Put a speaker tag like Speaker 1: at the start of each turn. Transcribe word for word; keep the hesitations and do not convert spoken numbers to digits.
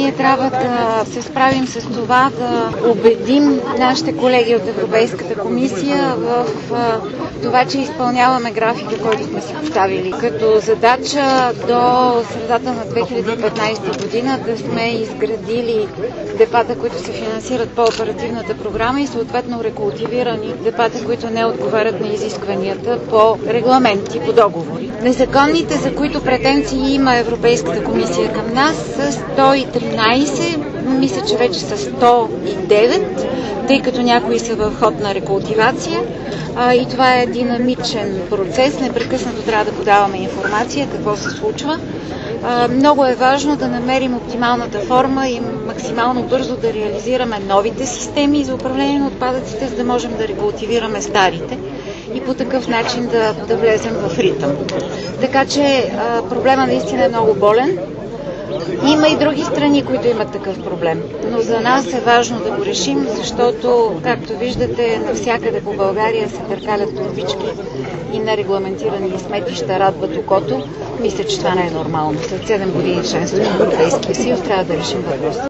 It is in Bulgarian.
Speaker 1: ние трябва да се справим с това, да убедим нашите колеги от Европейската комисия в това, че изпълняваме графика, който сме си поставили. Като задача до средата на две хиляди и петнадесета година да сме изградили депата, които се финансират по оперативната програма и съответно рекултивирани депата, които не отговарят на изискванията по регламенти, по договори. Незаконните, за които претенции има Европейската комисия към нас, са сто и тринадесет, мисля, че вече са сто и девет, тъй като някои са в ход на рекултивация. А, и това е динамичен процес. Непрекъснато трябва да подаваме информация какво се случва. А, много е важно да намерим оптималната форма и максимално бързо да реализираме новите системи за управление на отпадъците, за да можем да рекултивираме старите и по такъв начин да, да влезем в ритъм. Така че а, проблема наистина е много болен. Има и други страни, които имат такъв проблем, но за нас е важно да го решим, защото, както виждате, навсякъде по България се търкалят турбички и нерегламентирани сметища радват окото. Мисля, че това не е нормално. След седем години членство в Европейския съюз трябва да решим въпроса.